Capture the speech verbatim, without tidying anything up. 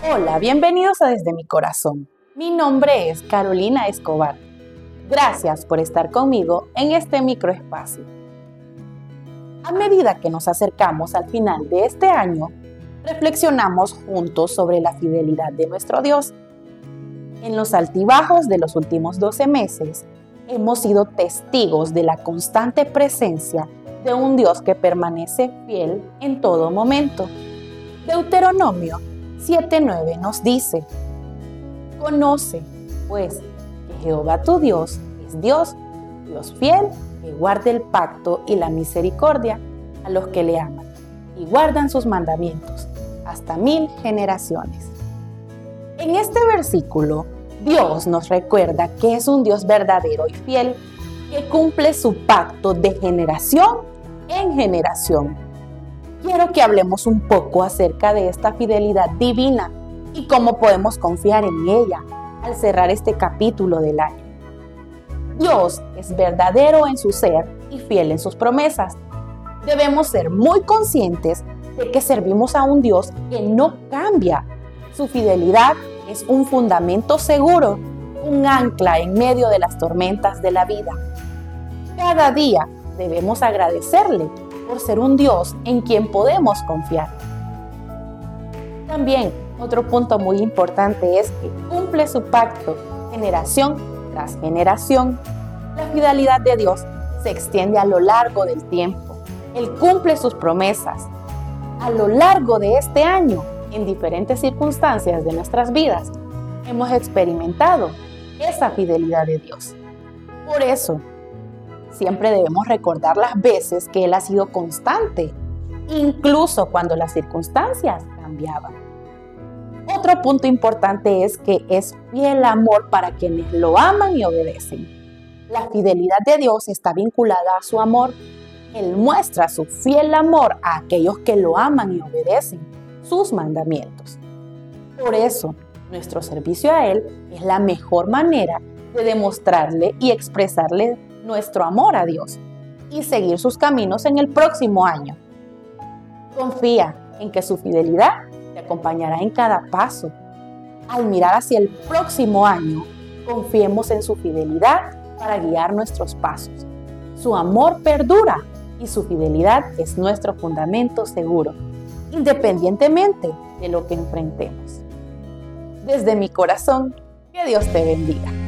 Hola, bienvenidos a Desde mi Corazón. Mi nombre es Carolina Escobar. Gracias por estar conmigo en este microespacio. A medida que nos acercamos al final de este año, reflexionamos juntos sobre la fidelidad de nuestro Dios. En los altibajos de los últimos doce meses, hemos sido testigos de la constante presencia de un Dios que permanece fiel en todo momento. Deuteronomio siete nueve nos dice: Conoce, pues, que Jehová tu Dios es Dios, Dios fiel, que guarda el pacto y la misericordia a los que le aman y guardan sus mandamientos hasta mil generaciones. En este versículo, Dios nos recuerda que es un Dios verdadero y fiel, que cumple su pacto de generación en generación. Quiero que hablemos un poco acerca de esta fidelidad divina y cómo podemos confiar en ella al cerrar este capítulo del año. Dios es verdadero en su ser y fiel en sus promesas. Debemos ser muy conscientes de que servimos a un Dios que no cambia. Su fidelidad es un fundamento seguro, un ancla en medio de las tormentas de la vida. Cada día debemos agradecerle por ser un Dios en quien podemos confiar. También, otro punto muy importante es que cumple su pacto generación tras generación. La fidelidad de Dios se extiende a lo largo del tiempo. Él cumple sus promesas. A lo largo de este año, en diferentes circunstancias de nuestras vidas, hemos experimentado esa fidelidad de Dios. Por eso, siempre debemos recordar las veces que Él ha sido constante, incluso cuando las circunstancias cambiaban. Otro punto importante es que es fiel amor para quienes lo aman y obedecen. La fidelidad de Dios está vinculada a su amor. Él muestra su fiel amor a aquellos que lo aman y obedecen sus mandamientos. Por eso, nuestro servicio a Él es la mejor manera de demostrarle y expresarle nuestro amor a Dios y seguir sus caminos en el próximo año. Confía en que su fidelidad te acompañará en cada paso. Al mirar hacia el próximo año, confiemos en su fidelidad para guiar nuestros pasos. Su amor perdura y su fidelidad es nuestro fundamento seguro, independientemente de lo que enfrentemos. Desde mi corazón, que Dios te bendiga.